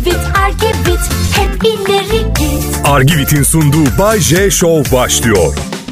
Argivit, Argivit, hep ileri git. Argivit'in sunduğu Bay J Show başlıyor.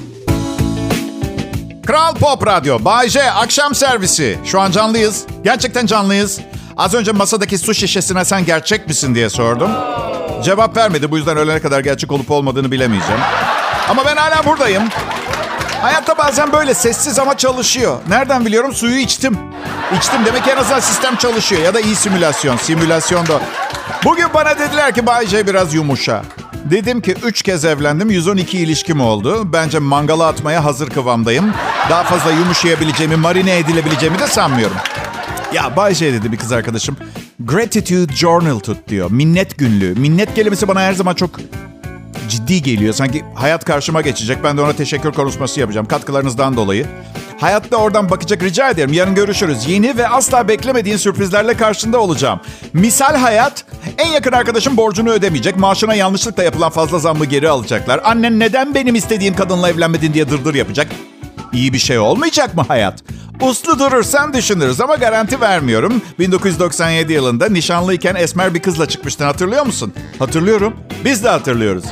Kral Pop Radyo, Bay J akşam servisi. Şu an canlıyız. Gerçekten canlıyız. Az önce masadaki su şişesine sen gerçek misin diye sordum. Cevap vermedi. Bu yüzden ölene kadar gerçek olup olmadığını bilemeyeceğim. Ama ben hala buradayım. Hayatta bazen böyle sessiz ama çalışıyor. Nereden biliyorum? Suyu içtim. İçtim demek ki en azından sistem çalışıyor. Ya da iyi simülasyon. Simülasyon da. Bugün bana dediler ki Bay J biraz yumuşa. Dedim ki 3 kez evlendim. 112 ilişkim oldu. Bence mangala atmaya hazır kıvamdayım. Daha fazla yumuşayabileceğimi, marine edilebileceğimi de sanmıyorum. Ya Bay J dedi bir kız arkadaşım. Gratitude journal tut diyor. Minnet günlüğü. Minnet kelimesi bana her zaman çok ciddi geliyor. Sanki hayat karşıma geçecek. Ben de ona teşekkür konuşması yapacağım. Katkılarınızdan dolayı. Hayatta oradan bakacak, rica ederim. Yarın görüşürüz. Yeni ve asla beklemediğin sürprizlerle karşında olacağım. Misal hayat, en yakın arkadaşım borcunu ödemeyecek. Maaşına yanlışlıkla yapılan fazla zammı geri alacaklar. Annen neden benim istediğim kadınla evlenmedin diye dırdır yapacak. İyi bir şey olmayacak mı hayat? Uslu durursan düşünürüz ama garanti vermiyorum. 1997 yılında nişanlıyken esmer bir kızla çıkmıştın, hatırlıyor musun? Hatırlıyorum. Biz de hatırlıyoruz.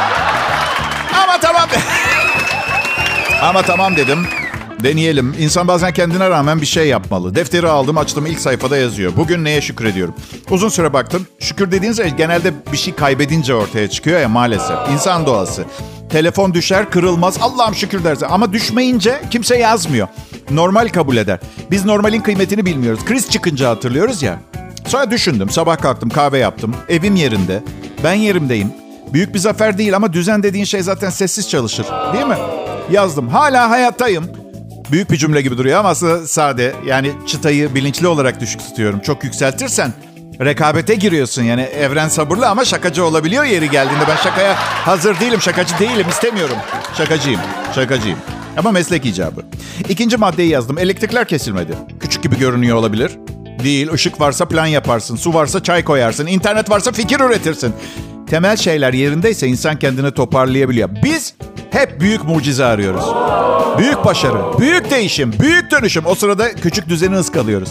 Ama tamam. Ama tamam dedim. Deneyelim. İnsan bazen kendine rağmen bir şey yapmalı. Defteri aldım, açtım, ilk sayfada yazıyor. Bugün neye şükrediyorum? Uzun süre baktım. Şükür dediğiniz genelde bir şey kaybedince ortaya çıkıyor ya, maalesef. İnsan doğası. Telefon düşer, kırılmaz. Allah'ım şükür derse. Ama düşmeyince kimse yazmıyor. Normal kabul eder. Biz normalin kıymetini bilmiyoruz. Kriz çıkınca hatırlıyoruz ya. Sonra düşündüm. Sabah kalktım, kahve yaptım. Evim yerinde. Ben yerimdeyim. Büyük bir zafer değil ama düzen dediğin şey zaten sessiz çalışır. Değil mi? Yazdım. Hala hayattayım. Büyük bir cümle gibi duruyor ama aslında sade. Yani çıtayı bilinçli olarak düşük tutuyorum. Çok yükseltirsen rekabete giriyorsun. Yani evren sabırlı ama şakacı olabiliyor yeri geldiğinde. Ben şakaya hazır değilim. Şakacı değilim. İstemiyorum. Şakacıyım. Ama meslek icabı. İkinci maddeyi yazdım. Elektrikler kesilmedi. Küçük gibi görünüyor olabilir. Değil. Işık varsa plan yaparsın. Su varsa çay koyarsın. İnternet varsa fikir üretirsin. Temel şeyler yerindeyse insan kendini toparlayabiliyor. Biz hep büyük mucize arıyoruz. Büyük başarı, büyük değişim, büyük dönüşüm. O sırada küçük düzeni ıskalıyoruz.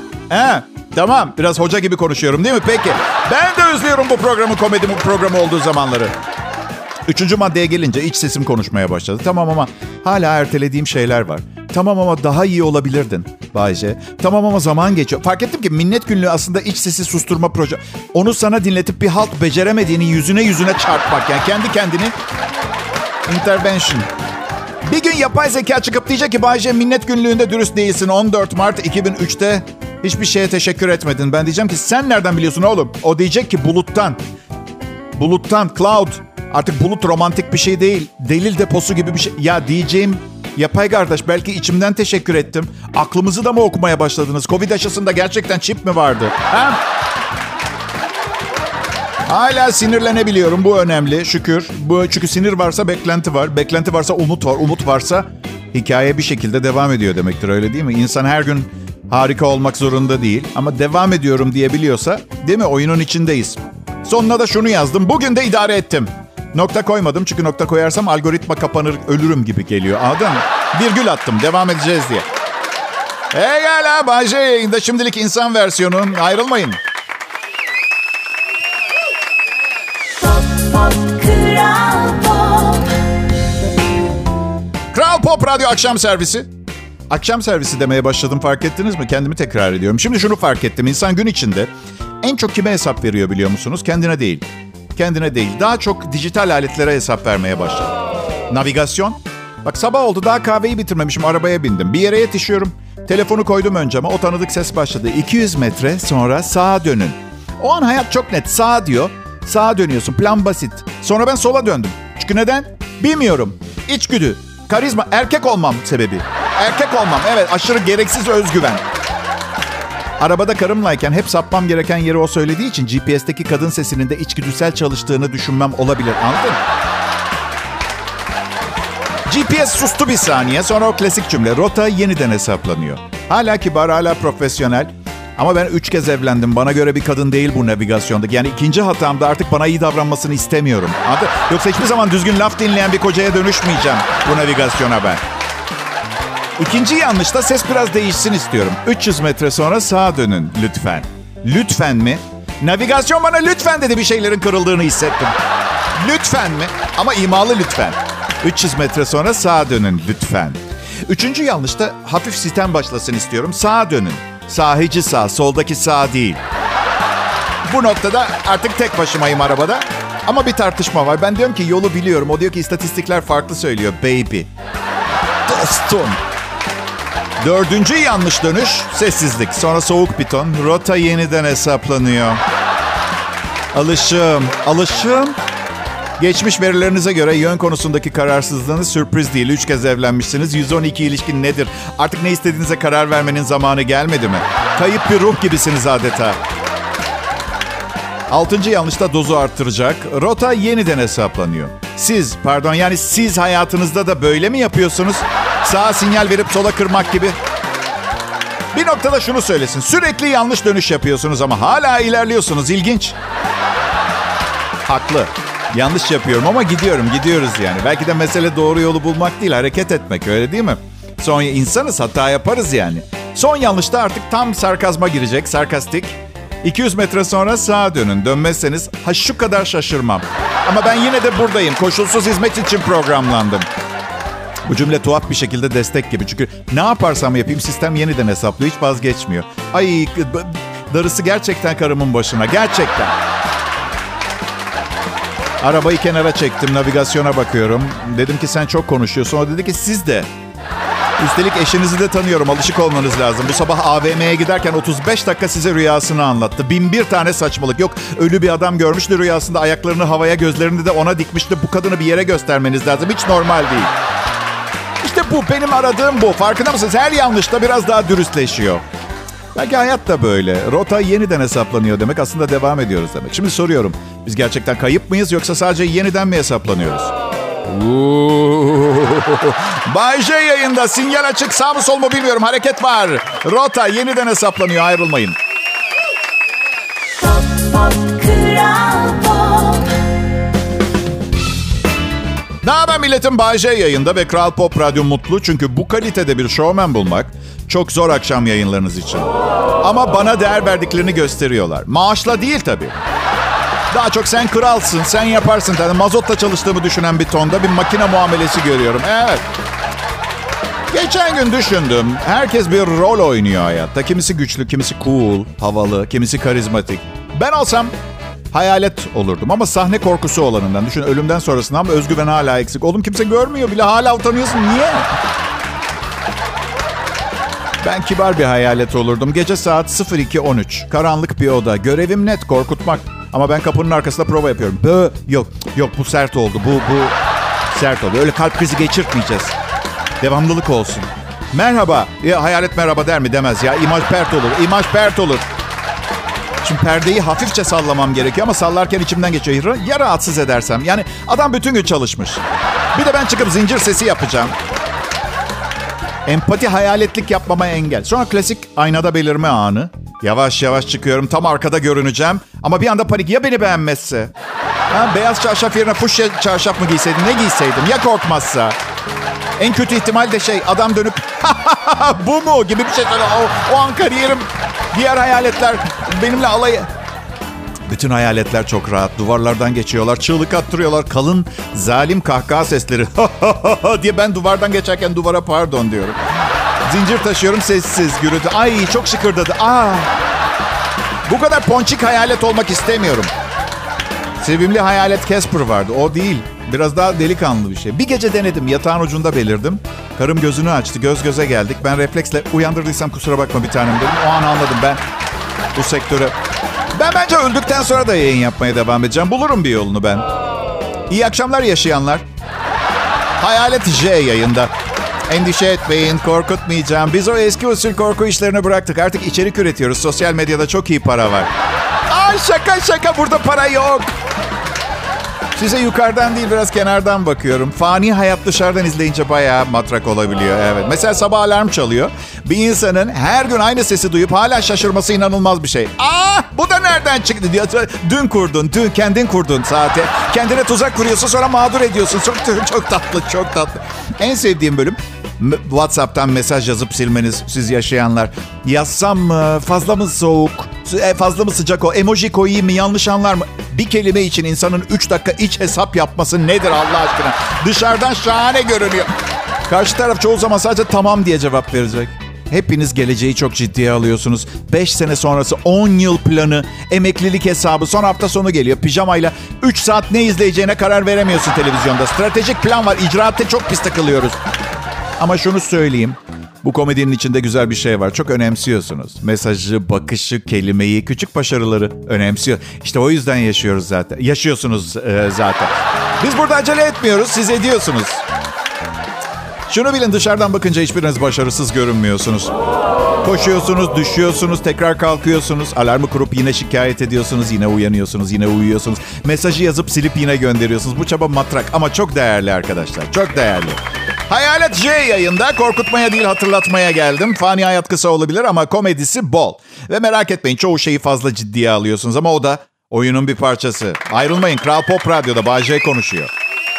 Tamam, biraz hoca gibi konuşuyorum değil mi? Peki. Ben de özlüyorum bu programı, komedi programı olduğu zamanları. Üçüncü maddeye gelince iç sesim konuşmaya başladı. Tamam ama hala ertelediğim şeyler var. Tamam ama daha iyi olabilirdin Bay J. Tamam ama zaman geçiyor. Fark ettim ki minnet günlüğü aslında iç sesi susturma proje. Onu sana dinletip bir halt beceremediğini yüzüne çarpmak. Yani kendi kendini intervention. Bir gün yapay zeka çıkıp diyecek ki Bay J minnet günlüğünde dürüst değilsin. 14 Mart 2003'te hiçbir şeye teşekkür etmedin. Ben diyeceğim ki sen nereden biliyorsun oğlum? O diyecek ki buluttan, cloud. Artık bulut romantik bir şey değil. Delil deposu gibi bir şey. Ya diyeceğim yapay kardeş, belki içimden teşekkür ettim. Aklımızı da mı okumaya başladınız? Covid aşısında gerçekten çip mi vardı? Ha? Hala sinirlenebiliyorum. Bu önemli. Şükür. Çünkü sinir varsa beklenti var. Beklenti varsa umut var. Umut varsa hikaye bir şekilde devam ediyor demektir. Öyle değil mi? İnsan her gün harika olmak zorunda değil. Ama devam ediyorum diyebiliyorsa, değil mi? Oyunun içindeyiz. Sonuna da şunu yazdım. Bugün de idare ettim. Nokta koymadım çünkü nokta koyarsam algoritma kapanır, ölürüm gibi geliyor. Anladın mı? Virgül attım. Devam edeceğiz diye. Egala Bay J yayında. Şimdilik insan versiyonun. Ayrılmayın. Kral Pop Radyo akşam servisi. Akşam servisi demeye başladım, fark ettiniz mi? Kendimi tekrar ediyorum. Şimdi şunu fark ettim. İnsan gün içinde en çok kime hesap veriyor biliyor musunuz? Kendine değil. Kendine değil. Daha çok dijital aletlere hesap vermeye başladı. Navigasyon. Bak sabah oldu, daha kahveyi bitirmemişim, arabaya bindim. Bir yere yetişiyorum. Telefonu koydum önceme, o tanıdık ses başladı. 200 metre sonra sağa dönün. O an hayat çok net. Sağ diyor. Sağa dönüyorsun. Plan basit. Sonra ben sola döndüm. Çünkü neden? Bilmiyorum. İçgüdü. Karizma. Erkek olmam sebebi. Erkek olmam. Evet, aşırı gereksiz özgüven. Arabada karımlayken hep sapmam gereken yeri o söylediği için GPS'teki kadın sesinin de içgüdüsel çalıştığını düşünmem olabilir. Anladın mı? GPS sustu bir saniye. Sonra o klasik cümle. Rota yeniden hesaplanıyor. Hala kibar, hala profesyonel. Ama ben 3 kez evlendim. Bana göre bir kadın değil bu navigasyondaki. Yani ikinci hatamda artık bana iyi davranmasını istemiyorum. Anladın? Yoksa hiçbir zaman düzgün laf dinleyen bir kocaya dönüşmeyeceğim bu navigasyona ben. İkinci yanlışta ses biraz değişsin istiyorum. 300 metre sonra sağa dönün lütfen. Lütfen mi? Navigasyon bana lütfen dedi, bir şeylerin kırıldığını hissettim. Lütfen mi? Ama imalı lütfen. 300 metre sonra sağa dönün lütfen. 3. yanlışta hafif sitem başlasın istiyorum. Sağa dönün. Sahici sağ, soldaki sağ değil. Bu noktada artık tek başımayım arabada. Ama bir tartışma var. Ben diyorum ki yolu biliyorum. O diyor ki istatistikler farklı söylüyor. Baby. Dostum. 4. yanlış dönüş. Sessizlik. Sonra soğuk bir ton. Rota yeniden hesaplanıyor. Alışım. Geçmiş verilerinize göre yön konusundaki kararsızlığınız sürpriz değil. 3 kez evlenmişsiniz. 112 ilişkin nedir? Artık ne istediğinize karar vermenin zamanı gelmedi mi? Kayıp bir ruh gibisiniz adeta. 6. yanlışta dozu arttıracak. Rota yeniden hesaplanıyor. Siz hayatınızda da böyle mi yapıyorsunuz? Sağa sinyal verip sola kırmak gibi. Bir noktada şunu söylesin. Sürekli yanlış dönüş yapıyorsunuz ama hala ilerliyorsunuz. İlginç. Haklı. Yanlış yapıyorum ama gidiyoruz yani. Belki de mesele doğru yolu bulmak değil, hareket etmek, öyle değil mi? Son insanız, hata yaparız yani. Son yanlışta artık tam sarkazma girecek, sarkastik. 200 metre sonra sağa dönün. Dönmezseniz şu kadar şaşırmam. Ama ben yine de buradayım. Koşulsuz hizmet için programlandım. Bu cümle tuhaf bir şekilde destek gibi. Çünkü ne yaparsam yapayım sistem yeniden hesaplıyor. Hiç vazgeçmiyor. Ay, darısı gerçekten karımın başına. Gerçekten. Arabayı kenara çektim. Navigasyona bakıyorum. Dedim ki sen çok konuşuyorsun. O dedi ki siz de. Üstelik eşinizi de tanıyorum. Alışık olmanız lazım. Bu sabah AVM'ye giderken 35 dakika size rüyasını anlattı. 1001 tane saçmalık. Yok, ölü bir adam görmüştü rüyasında. Ayaklarını havaya, gözlerini de ona dikmişti. Bu kadını bir yere göstermeniz lazım. Hiç normal değil. İşte bu. Benim aradığım bu. Farkında mısınız? Her yanlışta biraz daha dürüstleşiyor. Belki hayat da böyle. Rota yeniden hesaplanıyor demek. Aslında devam ediyoruz demek. Şimdi soruyorum. Biz gerçekten kayıp mıyız yoksa sadece yeniden mi hesaplanıyoruz? Bay J yayında. Sinyal açık. Sağ mı sol mu bilmiyorum. Hareket var. Rota yeniden hesaplanıyor. Ayrılmayın. Pop, pop, Kral Pop. Ne haber milletim? Bay J yayında ve Kral Pop Radyo mutlu. Çünkü bu kalitede bir şovmen bulmak çok zor akşam yayınlarınız için. Ama bana değer verdiklerini gösteriyorlar. Maaşla değil tabii. Daha çok sen kralsın, sen yaparsın. Yani mazotla çalıştığımı düşünen bir tonda bir makine muamelesi görüyorum. Evet. Geçen gün düşündüm. Herkes bir rol oynuyor hayatta. Kimisi güçlü, kimisi cool, havalı, kimisi karizmatik. Ben olsam hayalet olurdum ama sahne korkusu olanından. Düşün, ölümden sonrasında ama özgüven hala eksik. Oğlum kimse görmüyor bile, hala utanıyorsun. Niye? Ben kibar bir hayalet olurdum. Gece saat 02.13. Karanlık bir oda. Görevim net, korkutmak. Ama ben kapının arkasında prova yapıyorum. Yok bu sert oldu. Bu sert oldu. Öyle kalp krizi geçirtmeyeceğiz. Devamlılık olsun. Merhaba. Ya hayalet merhaba der mi? Demez ya. İmaj pert olur. Şimdi perdeyi hafifçe sallamam gerekiyor ama sallarken içimden geçiyor. Ya rahatsız edersem? Yani adam bütün gün çalışmış. Bir de ben çıkıp zincir sesi yapacağım. Empati hayaletlik yapmama engel. Sonra klasik aynada belirme anı. Yavaş yavaş çıkıyorum. Tam arkada görüneceğim. Ama bir anda panik. Ya beni beğenmezse? Beyaz çarşaf yerine fuşya çarşaf mı giyseydim? Ne giyseydim? Ya korkmazsa? En kötü ihtimal de adam dönüp bu mu gibi bir şey söyle. O an kariyerim. Diğer hayaletler benimle alay. Bütün hayaletler çok rahat. Duvarlardan geçiyorlar. Çığlık attırıyorlar. Kalın, zalim kahkaha sesleri. diye ben duvardan geçerken duvara pardon diyorum. Zincir taşıyorum, sessiz, gürültü. Ay çok şıkırdadı. Bu kadar ponçik hayalet olmak istemiyorum. Sevimli hayalet Casper vardı. O değil. Biraz daha delikanlı bir şey. Bir gece denedim. Yatağın ucunda belirdim. Karım gözünü açtı. Göz göze geldik. Ben refleksle uyandırdıysam kusura bakma bir tanem dedim. O an anladım ben bu sektöre. Ben bence öldükten sonra da yayın yapmaya devam edeceğim. Bulurum bir yolunu ben. İyi akşamlar yaşayanlar. Hayalet J yayında. Endişe etmeyin, korkutmayacağım. Biz o eski usul korku işlerini bıraktık. Artık içerik üretiyoruz. Sosyal medyada çok iyi para var. Şaka burada para yok. Size yukarıdan değil biraz kenardan bakıyorum. Fani hayat dışarıdan izleyince bayağı matrak olabiliyor. Evet. Mesela sabah alarm çalıyor. Bir insanın her gün aynı sesi duyup hala şaşırması inanılmaz bir şey. Bu da nereden çıktı diyor. Dün kendin kurdun saate. Kendine tuzak kuruyorsun sonra mağdur ediyorsun. Çok tatlı. En sevdiğim bölüm WhatsApp'tan mesaj yazıp silmeniz siz yaşayanlar. Yazsam mı? Fazla mı soğuk? Fazla mı sıcak o? Emoji koyayım mı? Yanlış anlar mı? Bir kelime için insanın 3 dakika iç hesap yapması nedir Allah aşkına? Dışarıdan şahane görünüyor. Karşı taraf çoğu zaman sadece tamam diye cevap verecek. Hepiniz geleceği çok ciddiye alıyorsunuz. 5 sene sonrası 10 yıl planı, emeklilik hesabı, son hafta sonu geliyor. Pijamayla 3 saat ne izleyeceğine karar veremiyorsun televizyonda. Stratejik plan var, icraatte çok pis takılıyoruz. Ama şunu söyleyeyim. Bu komedinin içinde güzel bir şey var. Çok önemsiyorsunuz. Mesajı, bakışı, kelimeyi, küçük başarıları önemsiyor. İşte o yüzden yaşıyoruz zaten. Yaşıyorsunuz zaten. Biz burada acele etmiyoruz, siz ediyorsunuz. Şunu bilin, dışarıdan bakınca hiçbiriniz başarısız görünmüyorsunuz. Koşuyorsunuz, düşüyorsunuz, tekrar kalkıyorsunuz. Alarmı kurup yine şikayet ediyorsunuz. Yine uyanıyorsunuz, yine uyuyorsunuz. Mesajı yazıp silip yine gönderiyorsunuz. Bu çaba matrak ama çok değerli arkadaşlar. Çok değerli. Hayalet J yayında. Korkutmaya değil hatırlatmaya geldim. Fani hayat kısa olabilir ama komedisi bol. Ve merak etmeyin, çoğu şeyi fazla ciddiye alıyorsunuz ama o da oyunun bir parçası. Ayrılmayın, Kral Pop Radyo'da Bay J konuşuyor.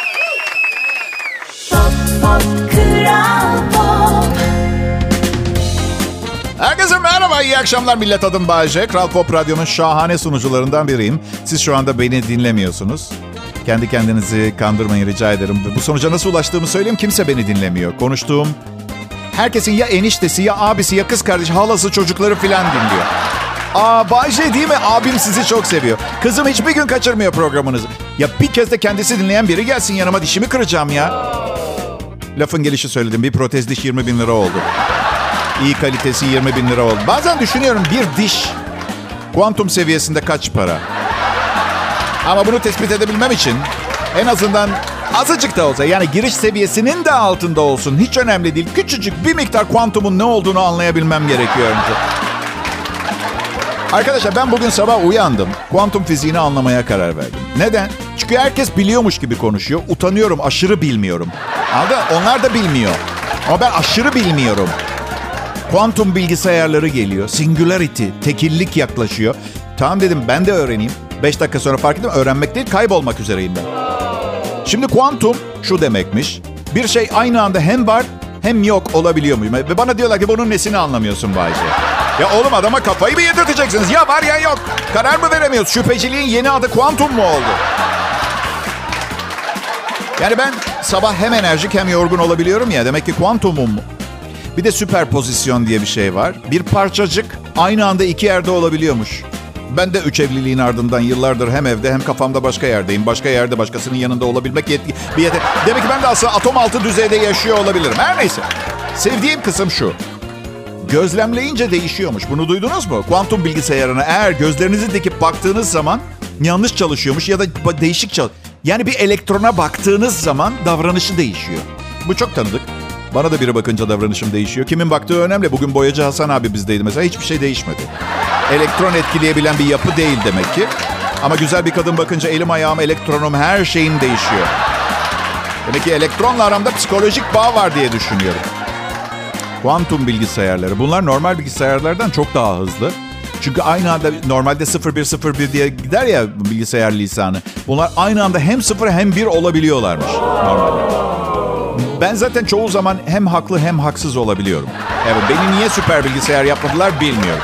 Herkese merhaba, iyi akşamlar millet, adım Bay J. Kral Pop Radyo'nun şahane sunucularından biriyim. Siz şu anda beni dinlemiyorsunuz. Kendi kendinizi kandırmayın rica ederim. Bu sonuca nasıl ulaştığımı söyleyeyim, kimse beni dinlemiyor. Konuştuğum herkesin ya eniştesi ya abisi ya kız kardeşi, halası, çocukları filan dinliyor. Bay J değil mi? Abim sizi çok seviyor. Kızım hiçbir gün kaçırmıyor programınızı. Ya bir kez de kendisi dinleyen biri gelsin yanıma, dişimi kıracağım ya. Lafın gelişi söyledim. Bir protez diş 20 bin lira oldu. İyi kalitesi 20 bin lira oldu. Bazen düşünüyorum, bir diş kuantum seviyesinde kaç para? Ama bunu tespit edebilmem için en azından azıcık da olsa, yani giriş seviyesinin de altında olsun, hiç önemli değil. Küçücük bir miktar kuantumun ne olduğunu anlayabilmem gerekiyor önce. Arkadaşlar, ben bugün sabah uyandım. Kuantum fiziğini anlamaya karar verdim. Neden? Çünkü herkes biliyormuş gibi konuşuyor. Utanıyorum, aşırı bilmiyorum. Anladın? Onlar da bilmiyor. Ama ben aşırı bilmiyorum. Kuantum bilgisayarları geliyor. Singularity, tekillik yaklaşıyor. Tamam dedim, ben de öğreneyim. 5 dakika sonra fark ettim, öğrenmek değil, kaybolmak üzereyim ben. Şimdi kuantum şu demekmiş. Bir şey aynı anda hem var hem yok olabiliyor mu? Ve bana diyorlar ki bunun nesini anlamıyorsun Bay J? Ya oğlum, adama kafayı mı yedirteceksiniz? Ya var ya yok. Karar mı veremiyoruz? Şüpheciliğin yeni adı kuantum mu oldu? Yani ben sabah hem enerjik hem yorgun olabiliyorum ya. Demek ki kuantumum. Bir de süperpozisyon diye bir şey var. Bir parçacık aynı anda iki yerde olabiliyormuş. Ben de 3 evliliğin ardından yıllardır hem evde hem kafamda başka yerdeyim. Başka yerde başkasının yanında olabilmek bir yete. Demek ki ben de aslında atom altı düzeyde yaşıyor olabilirim. Her neyse. Sevdiğim kısım şu. Gözlemleyince değişiyormuş. Bunu duydunuz mu? Kuantum bilgisayarına eğer gözlerinizi dikip baktığınız zaman yanlış çalışıyormuş ya da değişik çalışıyor. Yani bir elektrona baktığınız zaman davranışı değişiyor. Bu çok tanıdık. Bana da biri bakınca davranışım değişiyor. Kimin baktığı önemli. Bugün boyacı Hasan abi bizdeydi mesela. Hiçbir şey değişmedi. Elektron etkileyebilen bir yapı değil demek ki. Ama güzel bir kadın bakınca elim ayağım, elektronum, her şeyim değişiyor. Demek ki elektronla aramda psikolojik bağ var diye düşünüyorum. Kuantum bilgisayarları. Bunlar normal bilgisayarlardan çok daha hızlı. Çünkü aynı anda normalde 0101 diye gider ya bilgisayar lisanı. Bunlar aynı anda hem 0 hem 1 olabiliyorlarmış normalde. Ben zaten çoğu zaman hem haklı hem haksız olabiliyorum. Evet, beni niye süper bilgisayar yapmadılar bilmiyorum.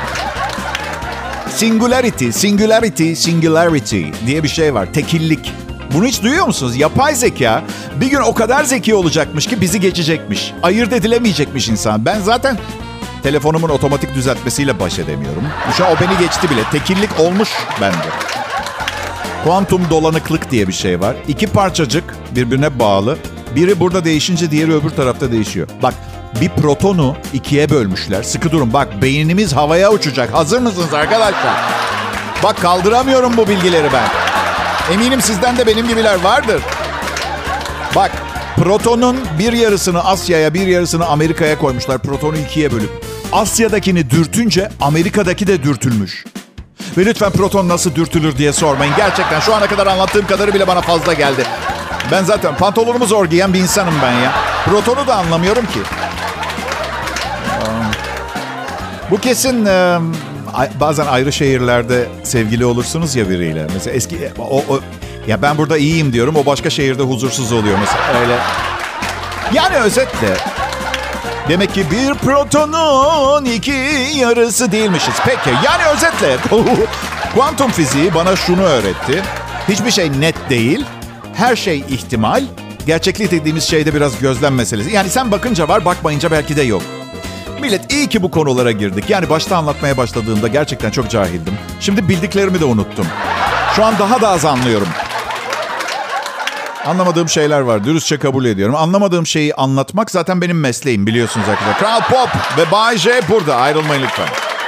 Singularity diye bir şey var. Tekillik. Bunu hiç duyuyor musunuz? Yapay zeka bir gün o kadar zeki olacakmış ki bizi geçecekmiş. Ayırt edilemeyecekmiş insan. Ben zaten telefonumun otomatik düzeltmesiyle baş edemiyorum. Şu an o beni geçti bile. Tekillik olmuş bende. Kuantum dolanıklık diye bir şey var. İki parçacık birbirine bağlı. Biri burada değişince diğeri öbür tarafta değişiyor. Bak, bir protonu ikiye bölmüşler. Sıkı durun. Bak, beynimiz havaya uçacak. Hazır mısınız arkadaşlar? Bak, kaldıramıyorum bu bilgileri ben. Eminim sizden de benim gibiler vardır. Bak, protonun bir yarısını Asya'ya, bir yarısını Amerika'ya koymuşlar. Protonu ikiye bölüp. Asya'dakini dürtünce Amerika'daki de dürtülmüş. Ve lütfen proton nasıl dürtülür diye sormayın. Gerçekten şu ana kadar anlattığım kadarı bile bana fazla geldi. Ben zaten pantolonumu zor giyen bir insanım ben ya. Protonu da anlamıyorum ki. Bu kesin bazen ayrı şehirlerde sevgili olursunuz ya biriyle. Mesela eski ya ben burada iyiyim diyorum, o başka şehirde huzursuz oluyor mesela öyle. Yani özetle Demek ki bir protonun iki yarısı değilmişiz. Peki, yani özetle kuantum fiziği bana şunu öğretti. Hiçbir şey net değil. Her şey ihtimal. Gerçeklik dediğimiz şeyde biraz gözlem meselesi. Yani sen bakınca var, bakmayınca belki de yok. Millet, iyi ki bu konulara girdik. Yani başta anlatmaya başladığımda gerçekten çok cahildim. Şimdi bildiklerimi de unuttum. Şu an daha da az anlıyorum. Anlamadığım şeyler var. Dürüstçe kabul ediyorum. Anlamadığım şeyi anlatmak zaten benim mesleğim, biliyorsunuz arkadaşlar. Kral Pop ve Bay J burada. Ayrılmayın lütfen.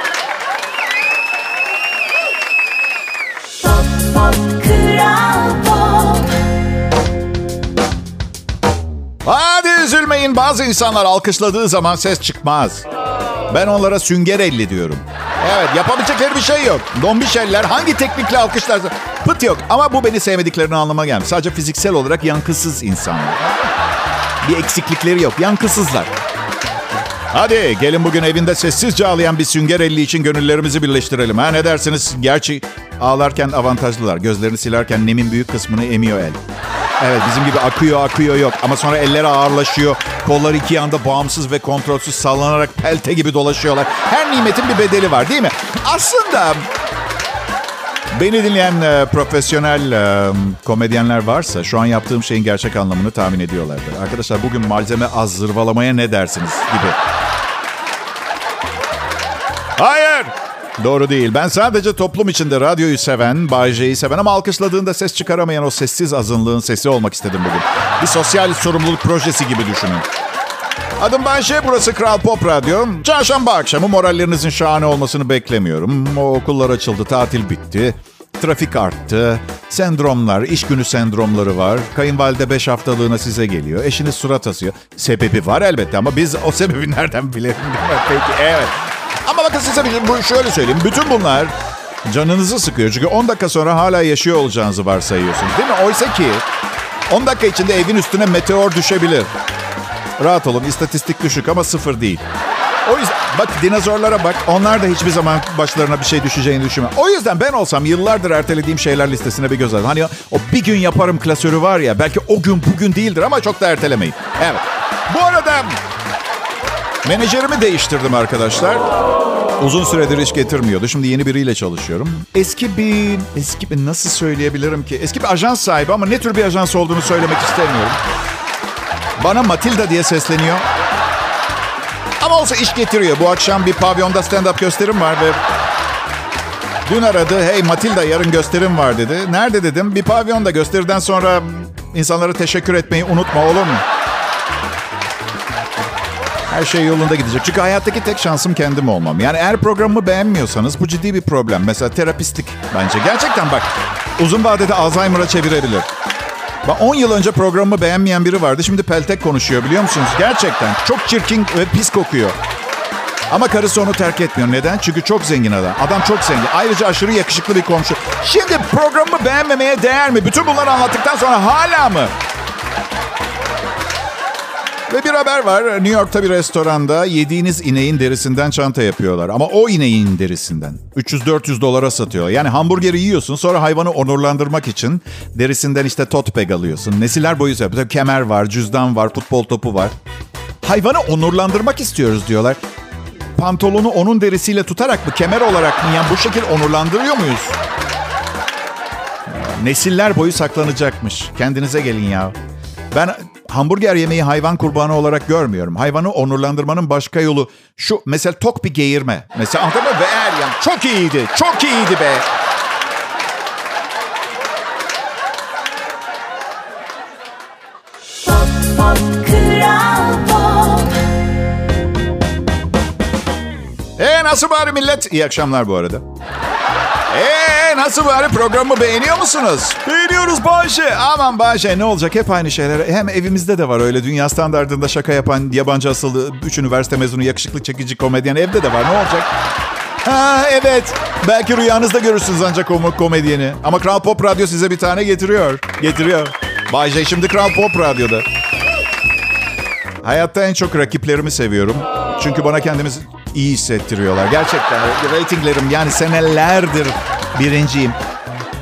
Pop pop Kral Pop. Hadi üzülmeyin. Bazı insanlar alkışladığı zaman ses çıkmaz. Ben onlara sünger elli diyorum. Evet, yapabilecekleri bir şey yok. Dombiş eller hangi teknikle alkışlarsa pıt yok. Ama bu beni sevmediklerini anlama gelmiş. Sadece fiziksel olarak yankısız insanlar. Bir eksiklikleri yok. Yankısızlar. Hadi gelin bugün evinde sessizce ağlayan bir sünger elli için gönüllerimizi birleştirelim. Ha, ne dersiniz? Gerçi ağlarken avantajlılar. Gözlerini silerken nemin büyük kısmını emiyor el. Evet, bizim gibi akıyor yok. Ama sonra eller ağırlaşıyor. Kollar iki yanda bağımsız ve kontrolsüz sallanarak pelte gibi dolaşıyorlar. Her nimetin bir bedeli var, değil mi? Aslında beni dinleyen profesyonel komedyenler varsa şu an yaptığım şeyin gerçek anlamını tahmin ediyorlardır. Arkadaşlar, bugün malzeme az, zırvalamaya ne dersiniz gibi. Hayır! Doğru değil. Ben sadece toplum içinde radyoyu seven, Bay J'yi seven ama alkışladığında ses çıkaramayan o sessiz azınlığın sesi olmak istedim bugün. Bir sosyal sorumluluk projesi gibi düşünün. Adım Bay J, burası Kral Pop Radyo. Çarşamba akşamı morallerinizin şahane olmasını beklemiyorum. O okullar açıldı, tatil bitti. Trafik arttı. Sendromlar, iş günü sendromları var. Kayınvalide 5 haftalığına size geliyor. Eşiniz surat asıyor. Sebebi var elbette ama biz o sebebi nereden bilelim? Peki, evet. Ama bakın size şöyle söyleyeyim. Bütün bunlar canınızı sıkıyor. Çünkü 10 dakika sonra hala yaşıyor olacağınızı varsayıyorsunuz, değil mi? Oysa ki 10 dakika içinde evin üstüne meteor düşebilir. Rahat olun, istatistik düşük ama sıfır değil. O yüzden bak, dinozorlara bak. Onlar da hiçbir zaman başlarına bir şey düşeceğini düşünmüyor. O yüzden ben olsam yıllardır ertelediğim şeyler listesine bir göz atın. Hani o bir gün yaparım klasörü var ya. Belki o gün bugün değildir ama çok da ertelemeyin. Evet. Bu arada menajerimi değiştirdim arkadaşlar. Uzun süredir iş getirmiyordu. Şimdi yeni biriyle çalışıyorum. Eski bir nasıl söyleyebilirim ki? Eski bir ajans sahibi ama ne tür bir ajans olduğunu söylemek istemiyorum. Bana Matilda diye sesleniyor. Ama olsa iş getiriyor. Bu akşam bir pavyonda stand-up gösterim var ve dün aradı. Hey Matilda, yarın gösterim var dedi. Nerede dedim. Bir pavyonda, gösteriden sonra insanlara teşekkür etmeyi unutma, olur mu? Her şey yolunda gidecek. Çünkü hayattaki tek şansım kendim olmam. Yani eğer programımı beğenmiyorsanız bu ciddi bir problem. Mesela terapistlik bence. Gerçekten bak, uzun vadede Alzheimer'a çevirebilir. Bak, 10 yıl önce programımı beğenmeyen biri vardı. Şimdi peltek konuşuyor, biliyor musunuz? Gerçekten çok çirkin ve pis kokuyor. Ama karısı onu terk etmiyor. Neden? Çünkü çok zengin adam. Adam çok zengin. Ayrıca aşırı yakışıklı bir komşu. Şimdi programımı beğenmemeye değer mi? Bütün bunları anlattıktan sonra hala mı? Ve bir haber var. New York'ta bir restoranda yediğiniz ineğin derisinden çanta yapıyorlar. Ama o ineğin derisinden. $300-400 satıyor. Yani hamburgeri yiyorsun, sonra hayvanı onurlandırmak için derisinden işte tote bag alıyorsun. Nesiller boyu yapıyor. Kemer var, cüzdan var, futbol topu var. Hayvanı onurlandırmak istiyoruz diyorlar. Pantolonu onun derisiyle tutarak mı, kemer olarak mı? Yani bu şekilde onurlandırıyor muyuz? Nesiller boyu saklanacakmış. Kendinize gelin ya. Ben hamburger yemeği hayvan kurbanı olarak görmüyorum. Hayvanı onurlandırmanın başka yolu şu. Mesela tok bir geğirme. Mesela anladın mı? Ve yani çok iyiydi. Çok iyiydi be. Pop pop Kral Pop. Nasıl bari millet? İyi akşamlar bu arada. Nasıl bari, programı beğeniyor musunuz? Beğeniyoruz Bayşe. Aman Bayşe, ne olacak, hep aynı şeyler. Hem evimizde de var öyle dünya standartında şaka yapan yabancı asıllı 3 üniversite mezunu yakışıklı çekici komedyen evde de var, ne olacak? Ha evet, belki rüyanızda görürsünüz ancak o komedyeni. Ama Kral Pop Radyo size bir tane getiriyor. Bayşe şimdi Kral Pop Radyo'da. Hayatta en çok rakiplerimi seviyorum. Çünkü bana kendimi iyi hissettiriyorlar. Gerçekten reytinglerim, yani senelerdir birinciyim.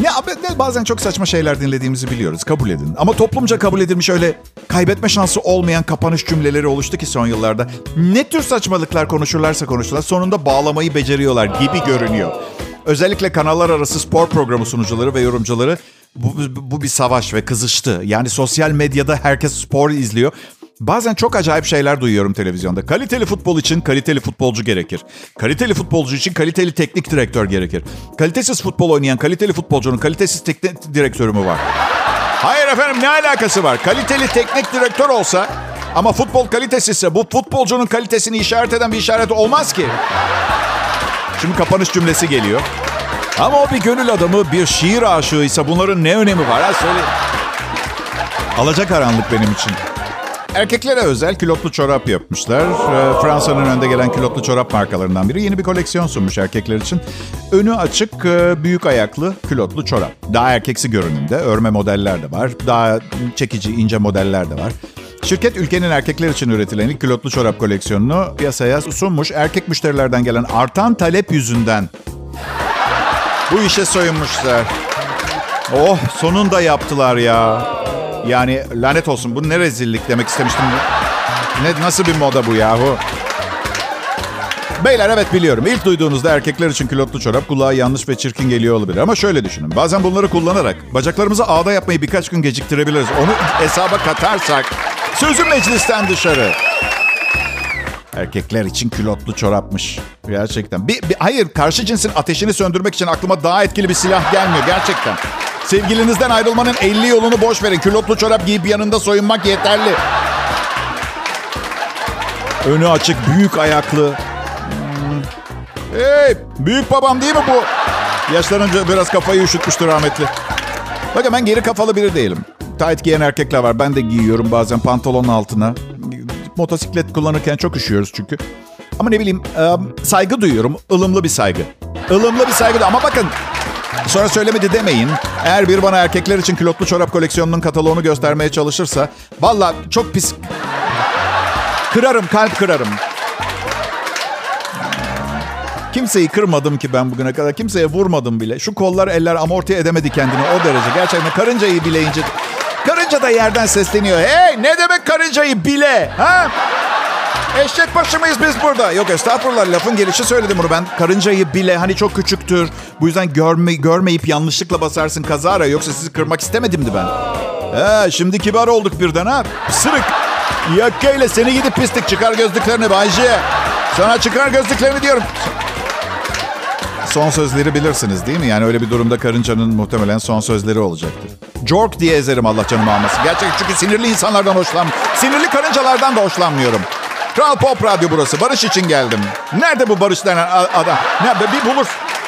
Bazen çok saçma şeyler dinlediğimizi biliyoruz. Kabul edin. Ama toplumca kabul edilmiş öyle kaybetme şansı olmayan kapanış cümleleri oluştu ki son yıllarda. Ne tür saçmalıklar konuşurlarsa konuşurlar sonunda bağlamayı beceriyorlar gibi görünüyor. Özellikle kanallar arası spor programı sunucuları ve yorumcuları bu bir savaş ve kızıştı. Yani sosyal medyada herkes spor izliyor. Bazen çok acayip şeyler duyuyorum televizyonda. Kaliteli futbol için kaliteli futbolcu gerekir. Kaliteli futbolcu için kaliteli teknik direktör gerekir. Kalitesiz futbol oynayan kaliteli futbolcunun kalitesiz teknik direktörü mü var? Hayır efendim, ne alakası var? Kaliteli teknik direktör olsa ama futbol kalitesizse bu futbolcunun kalitesini işaret eden bir işaret olmaz ki. Şimdi kapanış cümlesi geliyor. Ama o bir gönül adamı, bir şiir aşığıysa bunların ne önemi var? Ha söyle. Alacakaranlık benim için. Erkeklere özel külotlu çorap yapmışlar. Fransa'nın önde gelen külotlu çorap markalarından biri. Yeni bir koleksiyon sunmuş erkekler için. Önü açık, büyük ayaklı külotlu çorap. Daha erkeksi görünümde. Örme modeller de var. Daha çekici, ince modeller de var. Şirket ülkenin erkekler için üretilen ilk külotlu çorap koleksiyonunu piyasaya sunmuş. Erkek müşterilerden gelen artan talep yüzünden bu işe soyunmuşlar. Oh, sonunda yaptılar ya. Yani lanet olsun, bu ne rezillik demek istemiştim. Nasıl bir moda bu yahu? Beyler, evet biliyorum. İlk duyduğunuzda erkekler için külotlu çorap kulağa yanlış ve çirkin geliyor olabilir. Ama şöyle düşünün. Bazen bunları kullanarak bacaklarımızı ağda yapmayı birkaç gün geciktirebiliriz. Onu hesaba katarsak sözüm meclisten dışarı. Erkekler için külotlu çorapmış. Gerçekten. Hayır, karşı cinsin ateşini söndürmek için aklıma daha etkili bir silah gelmiyor. Gerçekten. Sevgilinizden ayrılmanın 50 yolunu boş verin. Külotlu çorap giyip yanında soyunmak yeterli. Önü açık, büyük ayaklı. Hey, büyük babam değil mi bu? Yaşlanınca biraz kafayı üşütmüştür rahmetli. Bakın, ben geri kafalı biri değilim. Tayt giyen erkekler var. Ben de giyiyorum bazen pantolonun altına. Motosiklet kullanırken çok üşüyoruz çünkü. Ama ne bileyim, saygı duyuyorum. Ilımlı bir saygı. Ilımlı bir saygı. Ama bakın, sonra söylemedi demeyin. Eğer biri bana erkekler için külotlu çorap koleksiyonunun kataloğunu göstermeye çalışırsa, valla çok pis. Kırarım, kalp kırarım. Kimseyi kırmadım ki ben bugüne kadar. Kimseye vurmadım bile. Şu kollar, eller amorti edemedi kendini o derece. Gerçekten karıncayı bile incit. Karınca da yerden sesleniyor. Hey, ne demek karıncayı bile? Ha? Eşek başı mıyız biz burada? Yok estağfurullah, lafın gelişi söyledim bunu ben. Karıncayı bile, hani çok küçüktür. Bu yüzden görmeyip yanlışlıkla basarsın kazara. Yoksa sizi kırmak istemedimdi ben. Şimdi kibar olduk birden ha. Sırık. Yakayla seni gidip pislik, çıkar gözlüklerini Bayce. Sana çıkar gözlüklerini diyorum. Son sözleri bilirsiniz değil mi? Yani öyle bir durumda karıncanın muhtemelen son sözleri olacaktır. Jork diye ezerim, Allah canımı almasın. Gerçekten, çünkü sinirli insanlardan hoşlanmıyorum. Sinirli karıncalardan da hoşlanmıyorum. Kral Pop Radyo burası. Barış için geldim. Nerede bu Barış denen adam? Bir bulur.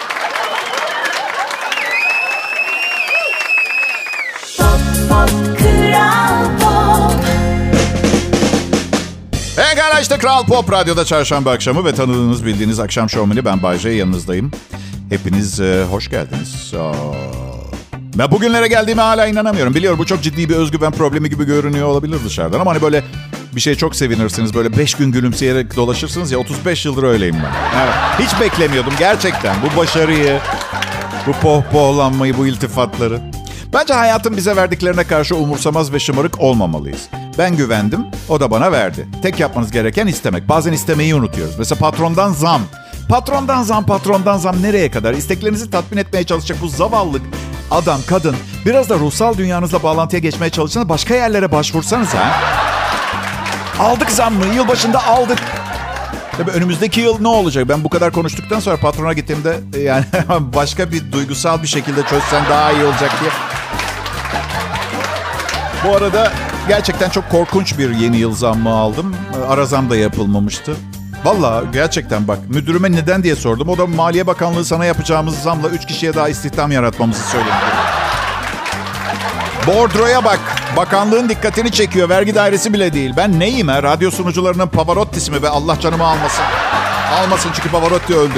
Pekala, işte Kral Pop Radyo'da çarşamba akşamı ve tanıdığınız, bildiğiniz akşam şovmeni ben Bay J, yanınızdayım. Hepiniz hoş geldiniz. Ben bugünlere geldiğime hala inanamıyorum. Biliyorum bu çok ciddi bir özgüven problemi gibi görünüyor olabilir dışarıdan. Ama hani böyle bir şeye çok sevinirsiniz. Böyle 5 gün gülümseyerek dolaşırsınız ya, 35 yıldır öyleyim ben. Evet, hiç beklemiyordum gerçekten bu başarıyı, bu pohpohlanmayı, bu iltifatları. Bence hayatın bize verdiklerine karşı umursamaz ve şımarık olmamalıyız. Ben güvendim, o da bana verdi. Tek yapmanız gereken istemek. Bazen istemeyi unutuyoruz. Mesela patrondan zam. Patrondan zam nereye kadar? İsteklerinizi tatmin etmeye çalışacak bu zavallı adam, kadın. Biraz da ruhsal dünyanızla bağlantıya geçmeye çalışsanız, başka yerlere başvursanız ha. Aldık zammı, yılbaşında aldık. Tabii önümüzdeki yıl ne olacak? Ben bu kadar konuştuktan sonra patrona gittiğimde yani başka bir duygusal bir şekilde çözsen daha iyi olacak diye. Bu arada gerçekten çok korkunç bir yeni yıl zammı aldım. Ara zam da yapılmamıştı. Vallahi gerçekten bak, müdürüme neden diye sordum. O da Maliye Bakanlığı sana yapacağımız zamla 3 kişiye daha istihdam yaratmamızı söyledi. Bordroya bak. Bakanlığın dikkatini çekiyor. Vergi dairesi bile değil. Ben neyim ha? Radyo sunucularının Pavarotti'si mi? Ve Allah canımı almasın. Almasın çünkü Pavarotti öldü.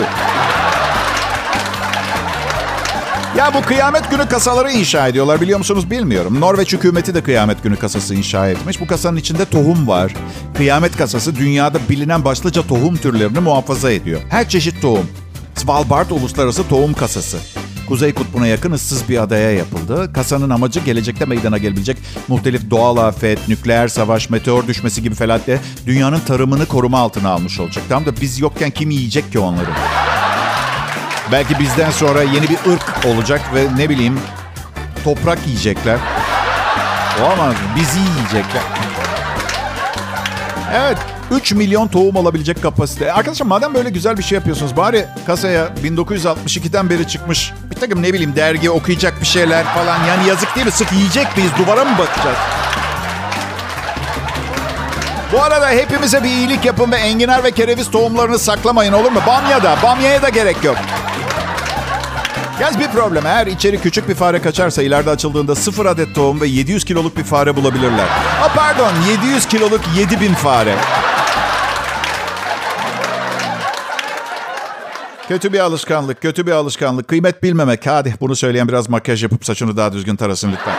Ya bu kıyamet günü kasaları inşa ediyorlar, biliyor musunuz bilmiyorum. Norveç hükümeti de kıyamet günü kasası inşa etmiş. Bu kasanın içinde tohum var. Kıyamet kasası dünyada bilinen başlıca tohum türlerini muhafaza ediyor. Her çeşit tohum. Svalbard Uluslararası Tohum Kasası. Kuzey Kutbu'na yakın ıssız bir adaya yapıldı. Kasanın amacı gelecekte meydana gelebilecek muhtelif doğal afet, nükleer savaş, meteor düşmesi gibi felaketle dünyanın tarımını koruma altına almış olacak. Tam da biz yokken kim yiyecek ki onları? Belki bizden sonra yeni bir ırk olacak ve ne bileyim toprak yiyecekler. Olamaz mı? Bizi yiyecekler. Evet. 3 milyon tohum olabilecek kapasite. Arkadaşlar madem böyle güzel bir şey yapıyorsunuz, bari kasaya 1962'den beri çıkmış bir takım ne bileyim dergi okuyacak bir şeyler falan. Yani yazık değil mi? Sık yiyecek miyiz? Duvara mı bakacağız? Bu arada hepimize bir iyilik yapın ve enginar ve kereviz tohumlarını saklamayın, olur mu? Bamyaya da gerek yok. Yalnız bir problem. Eğer içeri küçük bir fare kaçarsa ileride açıldığında 0 adet tohum ve 700 kiloluk bir fare bulabilirler. Pardon, 700 kiloluk 7000 fare. Kötü bir alışkanlık. Kıymet bilmemek. Hadi bunu söyleyen biraz makyaj yapıp saçını daha düzgün tarasın lütfen.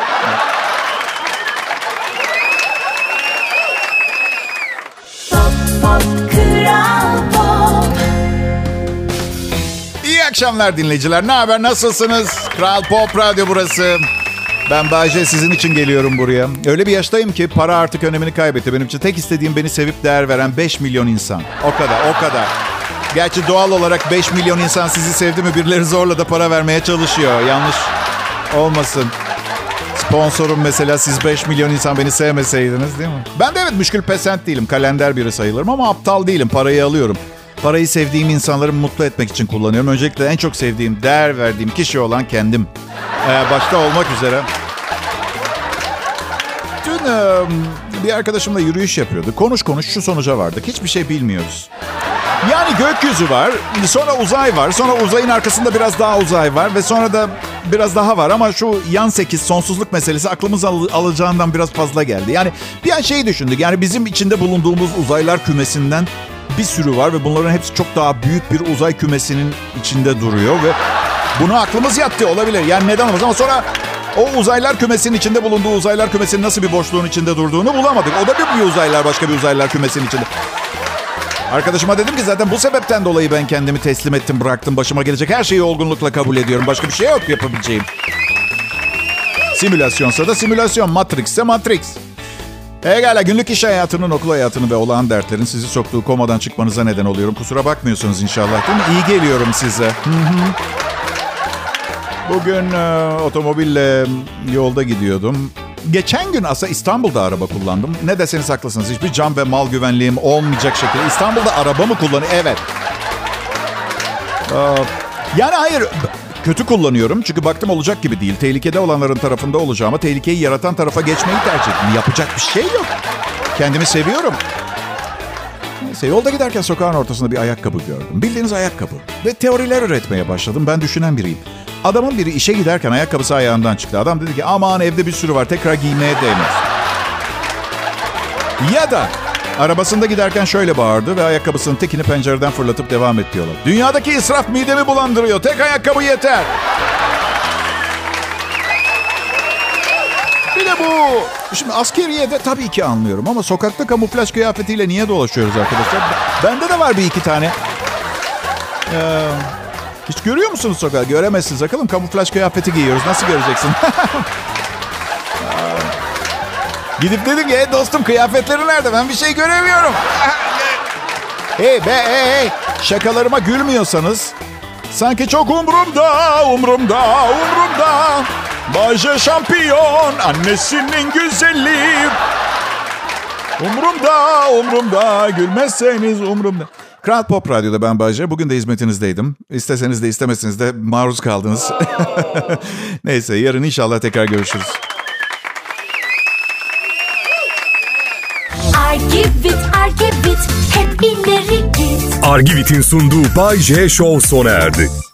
İyi akşamlar dinleyiciler. Ne haber? Nasılsınız? Kral Pop Radyo burası. Ben Bayce, sizin için geliyorum buraya. Öyle bir yaştayım ki para artık önemini kaybetti. Benim için tek istediğim beni sevip değer veren 5 milyon insan. O kadar. Gerçi doğal olarak 5 milyon insan sizi sevdi mi birileri zorla da para vermeye çalışıyor. Yanlış olmasın. Sponsorum mesela, siz 5 milyon insan beni sevmeseydiniz, değil mi? Ben de evet müşkül pesent değilim. Kalender biri sayılırım ama aptal değilim. Parayı alıyorum. Parayı sevdiğim insanları mutlu etmek için kullanıyorum. Öncelikle en çok sevdiğim, değer verdiğim kişi olan kendim. Başta olmak üzere. Dün bir arkadaşımla yürüyüş yapıyorduk. Konuş şu sonuca vardık. Hiçbir şey bilmiyoruz. Yani gökyüzü var, sonra uzay var, sonra uzayın arkasında biraz daha uzay var ve sonra da biraz daha var. Ama şu yan 8 sonsuzluk meselesi aklımız alacağından biraz fazla geldi. Yani bir an şeyi düşündük. Yani bizim içinde bulunduğumuz uzaylar kümesinden bir sürü var ve bunların hepsi çok daha büyük bir uzay kümesinin içinde duruyor ve buna aklımız yattı, olabilir. Yani neden olmaz, ama sonra o uzaylar kümesinin içinde bulunduğu uzaylar kümesinin nasıl bir boşluğun içinde durduğunu bulamadık. O da bir uzaylar, başka bir uzaylar kümesinin içinde. Arkadaşıma dedim ki zaten bu sebepten dolayı ben kendimi teslim ettim, bıraktım. Başıma gelecek her şeyi olgunlukla kabul ediyorum. Başka bir şey yok yapabileceğim. Simülasyonsa da simülasyon, Matrix'se Matrix. Egala günlük iş hayatının, okul hayatının ve olağan dertlerin sizi soktuğu komadan çıkmanıza neden oluyorum. Kusura bakmıyorsunuz inşallah, değil mi? İyi geliyorum size. Bugün otomobille yolda gidiyordum. Geçen gün aslında İstanbul'da araba kullandım. Ne deseniz haklısınız. Hiçbir can ve mal güvenliğim olmayacak şekilde. İstanbul'da araba mı kullanıyorum? Evet. Yani hayır, kötü kullanıyorum. Çünkü baktım olacak gibi değil. Tehlikede olanların tarafında olacağıma tehlikeyi yaratan tarafa geçmeyi tercih ettim. Yapacak bir şey yok. Kendimi seviyorum. Neyse, yolda giderken sokağın ortasında bir ayakkabı gördüm. Bildiğiniz ayakkabı. Ve teoriler üretmeye başladım. Ben düşünen biriyim. Adamın biri işe giderken ayakkabısı ayağından çıktı. Adam dedi ki aman evde bir sürü var, tekrar giymeye değmez. Ya da arabasında giderken şöyle bağırdı ve ayakkabısının tekini pencereden fırlatıp devam et diyorlar. Dünyadaki israf midemi bulandırıyor. Tek ayakkabı yeter. Bir de bu. Şimdi askeriyede tabii ki anlıyorum ama sokakta kamuflaj kıyafetiyle niye dolaşıyoruz arkadaşlar? Bende de var bir iki tane. Hiç görüyor musunuz sokağı? Göremezsiniz. Bakalım, kamuflaj kıyafeti giyiyoruz. Nasıl göreceksin? Gidip dedim ki dostum kıyafetleri nerede? Ben bir şey göremiyorum. Hey. Şakalarıma gülmüyorsanız sanki çok umrumda. Bayce şampiyon, annesinin güzeli. Umrumda, gülmezseniz umrumda. Kral Pop Radyo'da ben Bayce. Bugün de hizmetinizdeydim. İsteseniz de istemeseniz de maruz kaldınız. Neyse, yarın inşallah tekrar görüşürüz. Argivit, hep ileri git. Argivit'in sunduğu Bay J Show sona erdi.